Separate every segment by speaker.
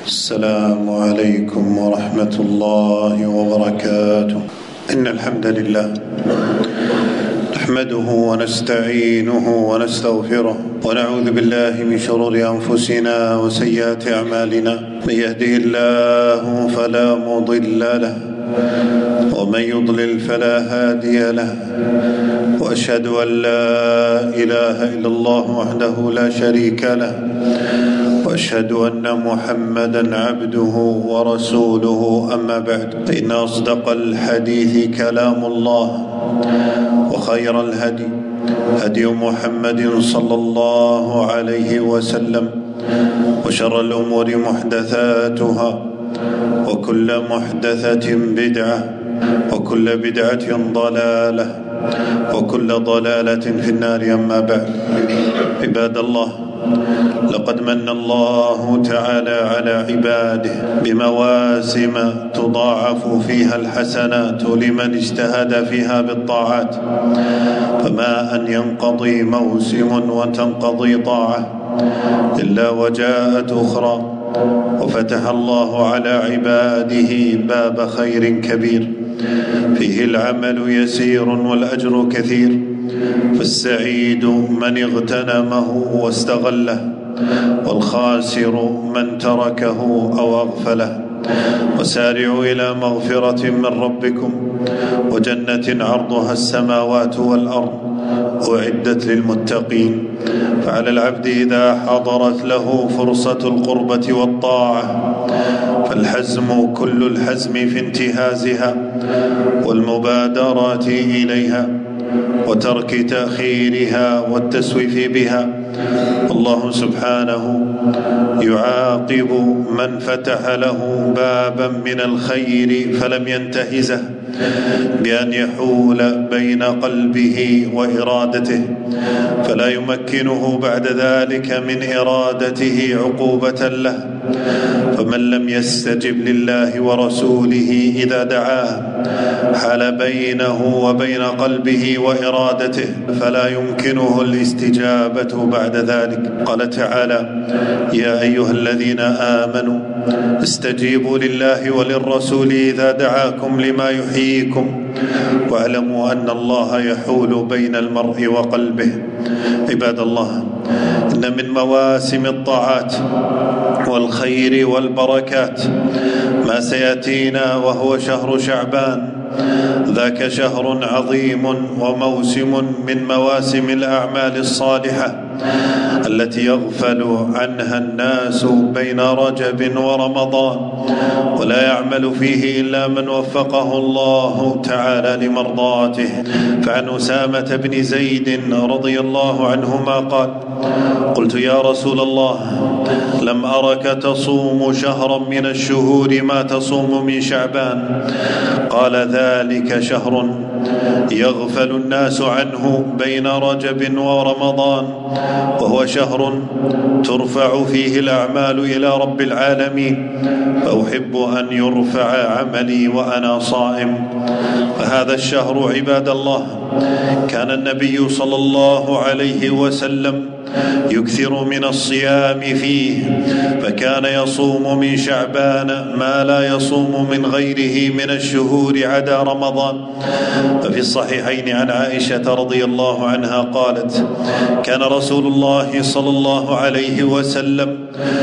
Speaker 1: السلام عليكم ورحمة الله وبركاته. إن الحمد لله نحمده ونستعينه ونستغفره ونعوذ بالله من شرور أنفسنا وسيئات أعمالنا. من يهده الله فلا مضل له ومن يضلل فلا هادي له، وأشهد أن لا إله إلا الله وحده لا شريك له، وأشهد أن محمدا عبده ورسوله. أما بعد، فإن أصدق الحديث كلام الله، وخير الهدي هدي محمد صلى الله عليه وسلم، وشر الأمور محدثاتها، وكل محدثة بدعة، وكل بدعة ضلالة، وكل ضلالة في النار. أما بعد، عباد الله، لقد من الله تعالى على عباده بمواسم تضاعف فيها الحسنات لمن اجتهد فيها بالطاعات، فما أن ينقضي موسم وتنقضي طاعة إلا وجاءت أخرى، وفتح الله على عباده باب خير كبير فيه العمل يسير والأجر كثير. فالسعيد من اغتنمه واستغله، والخاسر من تركه أو أغفله. وسارعوا إلى مغفرة من ربكم وجنة عرضها السماوات والأرض أعدت للمتقين. فعلى العبد إذا حضرت له فرصة القربة والطاعة فالحزم كل الحزم في انتهازها والمبادرة إليها، وترك تأخيرها والتسويف بها. الله سبحانه يعاقب من فتح له بابا من الخير فلم ينتهزه بأن يحول بين قلبه وإرادته، فلا يمكنه بعد ذلك من إرادته عقوبة له. فمن لم يستجب لله ورسوله إذا دعاه حال بينه وبين قلبه وإرادته، فلا يمكنه الاستجابة بعد ذلك. قال تعالى: يا أيها الذين آمنوا استجيبوا لله وللرسول إذا دعاكم لما يحييكم واعلموا أن الله يحول بين المرء وقلبه. عباد الله، إن من مواسم الطاعات والخير والبركات ما سيأتينا وهو شهر شعبان. ذاك شهر عظيم وموسم من مواسم الأعمال الصالحة التي يغفل عنها الناس بين رجب ورمضان، ولا يعمل فيه إلا من وفقه الله تعالى لمرضاته. فعن أسامة بن زيد رضي الله عنهما قال: قلت يا رسول الله، لم أرك تصوم شهرا من الشهور ما تصوم من شعبان. قال: ذلك شهر يغفل الناس عنه بين رجب ورمضان، وهو شهر ترفع فيه الأعمال إلى رب العالمين، فأحب أن يرفع عملي وأنا صائم. فهذا الشهر عباد الله كان النبي صلى الله عليه وسلم يكثر من الصيام فيه، فكان يصوم من شعبان ما لا يصوم من غيره من الشهور عدا رمضان. ففي الصحيحين عن عائشة رضي الله عنها قالت: كان رسول الله صلى الله عليه وسلم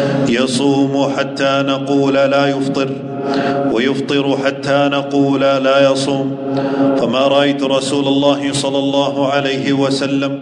Speaker 1: يصوم حتى نقول لا يفطر، ويفطر حتى نقول لا يصوم. فما رأيت رسول الله صلى الله عليه وسلم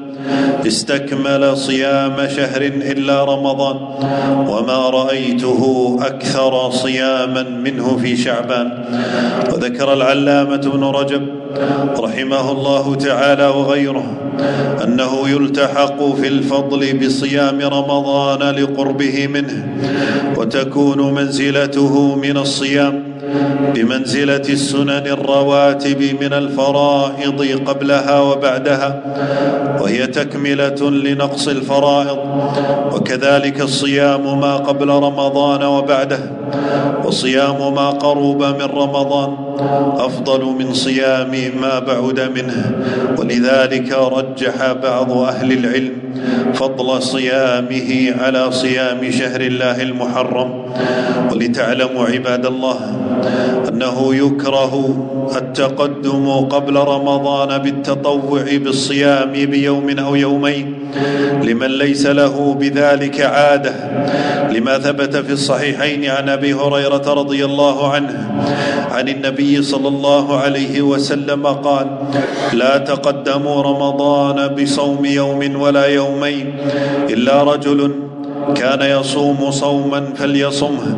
Speaker 1: استكمل صيام شهر إلا رمضان، وما رأيته أكثر صياما منه في شعبان. وذكر العلامة ابن رجب رحمه الله تعالى وغيره أنه يلتحق في الفضل بصيام رمضان لقربه منه، وتكون منزلته من الصيام بمنزلة السنن الرواتب من الفرائض قبلها وبعدها، وهي تكملة لنقص الفرائض. وكذلك الصيام ما قبل رمضان وبعده، وصيام ما قرب من رمضان، أفضل من صيام ما بعد منه، ولذلك رجح بعض أهل العلم فضل صيامه على صيام شهر الله المحرم. ولتعلموا عباد الله أنه يكره التقدم قبل رمضان بالتطوع بالصيام بيوم أو يومين لمن ليس له بذلك عادة، لما ثبت في الصحيحين عن أبي هريرة رضي الله عنه عن النبي صلى الله عليه وسلم قال: لا تقدموا رمضان بصوم يوم ولا يومين إلا رجل كان يصوم صوما فليصمه.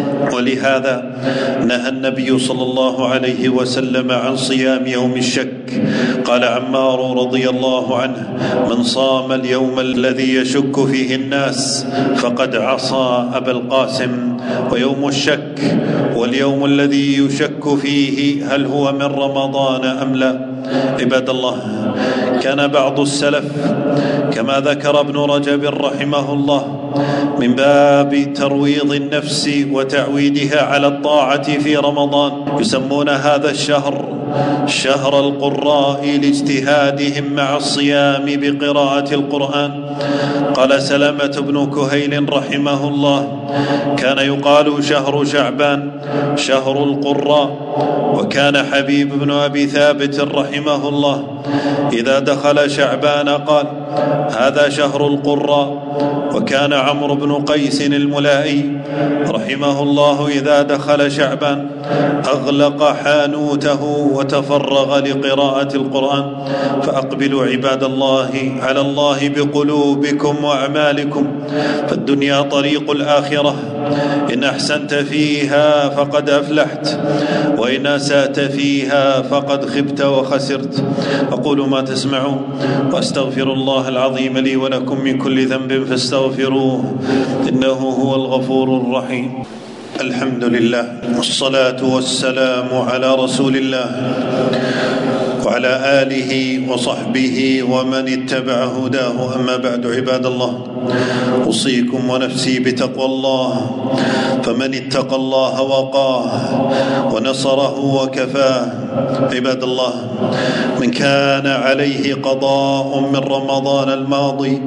Speaker 1: ولهذا نهى النبي صلى الله عليه وسلم عن صيام يوم الشك. قال عمار رضي الله عنه: من صام اليوم الذي يشك فيه الناس فقد عصى أبا القاسم. ويوم الشك واليوم الذي يشك فيه هل هو من رمضان أم لا. عباد الله، كان بعض السلف كما ذكر ابن رجب رحمه الله من باب ترويض النفس وتعويدها على الطاعة في رمضان يسمون هذا الشهر شهر القراء لاجتهادهم مع الصيام بقراءة القرآن. قال سلمة بن كهيل رحمه الله: كان يقال شهر شعبان شهر القراء. وكان حبيب بن أبي ثابت رحمه الله إذا دخل شعبان قال: هذا شهر القراء. وكان عمرو بن قيس الملائي رحمه الله إذا دخل شعبان أغلق حانوته وتفرغ لقراءة القرآن. فأقبلوا عباد الله على الله بقلوبكم وأعمالكم، فالدنيا طريق الآخرة، إن أحسنت فيها فقد أفلحت، وإن أسأت فيها فقد خبت وخسرت. أقول ما تسمعون وأستغفر الله العظيم لي ولكم من كل ذنب فاستغفروه إنه هو الغفور الرحيم. الحمد لله والصلاة والسلام على رسول الله وعلى آله وصحبه ومن اتبع هداه. أما بعد، عباد الله، أوصيكم ونفسي بتقوى الله، فمن اتقى الله وقاه ونصره وكفاه. عباد الله، من كان عليه قضاء من رمضان الماضي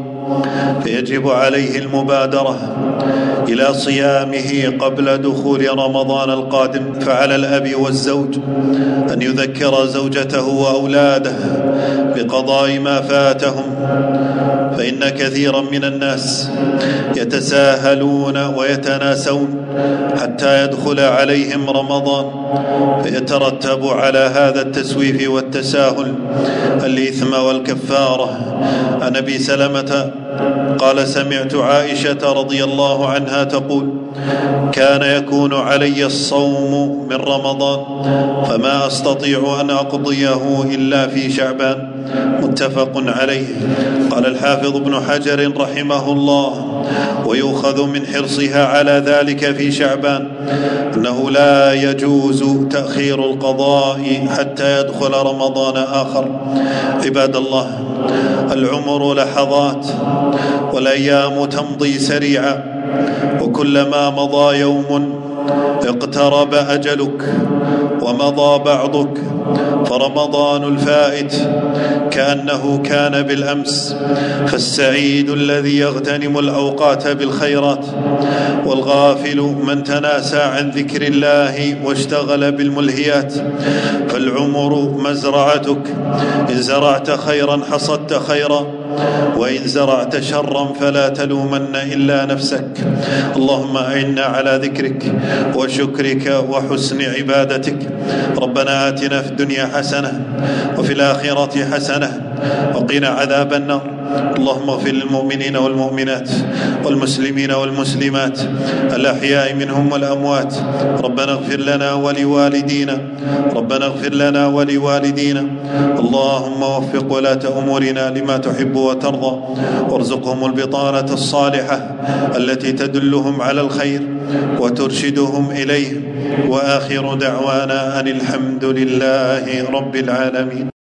Speaker 1: فيجب عليه المبادرة إلى صيامه قبل دخول رمضان القادم. فعلى الأب والزوج أن يذكر زوجته وأولاده بقضاء ما فاتهم، فإن كثيرا من الناس يتساهلون ويتناسون حتى يدخل عليهم رمضان، فيترتب على هذا التسويف والتساهل الإثم والكفارة. عن أبي سلمة قال: سمعت عائشة رضي الله عنها تقول: كان يكون علي الصوم من رمضان فما أستطيع أن أقضيه إلا في شعبان. متفق عليه. قال الحافظ ابن حجر رحمه الله: ويؤخذ من حرصها على ذلك في شعبان أنه لا يجوز تأخير القضاء حتى يدخل رمضان آخر. عباد الله، العمر لحظات والأيام تمضي سريعا، وكلما مضى يوم اقترب أجلك ومضى بعضك، فرمضان الفائت كأنه كان بالأمس. فالسعيد الذي يغتنم الأوقات بالخيرات، والغافل من تناسى عن ذكر الله واشتغل بالملهيات. فالعمر مزرعتك، إن زرعت خيرا حصدت خيرا، وإن زرعت شرا فلا تلومن إلا نفسك. اللهم أعنا على ذكرك وشكرك وحسن عبادتك. ربنا آتنا في الدنيا حسنة وفي الآخرة حسنة وقنا عذاب النار. اللهم اغفر للمؤمنين والمؤمنات والمسلمين والمسلمات الأحياء منهم والأموات. ربنا اغفر لنا ولوالدينا، ربنا اغفر لنا ولوالدينا. اللهم وفق ولاة أمورنا لما تحب وترضى، وارزقهم البطانة الصالحة التي تدلهم على الخير وترشدهم إليه. وآخر دعوانا أن الحمد لله رب العالمين.